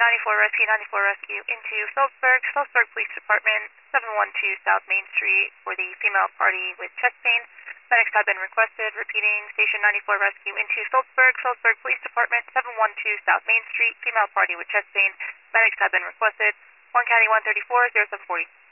94 Rescue into Phillipsburg Police Department, 712 South Main Street for the female party with chest pain. Medics have been requested. Repeating, Station 94 Rescue into Phillipsburg Police Department, 712 South Main Street, female party with chest pain. Medics have been requested. Warren County 134, 0740.